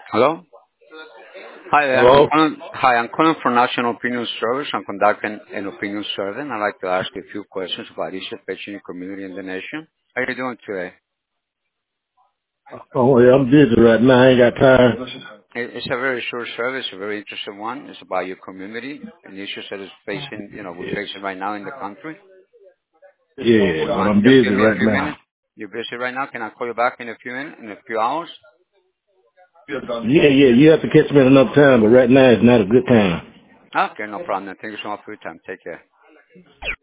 Hello? Hi there. Hello? I'm calling from National Opinion Service. I'm conducting an opinion survey, and I'd like to ask you a few questions about issues facing your community and the nation. How are you doing today? Oh, yeah, I'm busy right now. I ain't got time. It's a very short survey. It's a very interesting one. It's about your community and issues that is facing, we're facing right now in the country. Yeah, You but want I'm just give busy me a right few now. minutes? You're busy right now. Can I call you back in a few hours? Yeah, you have to catch me at another time, but right now it's not a good time. Okay, no problem. Thank you so much for your time. Take care.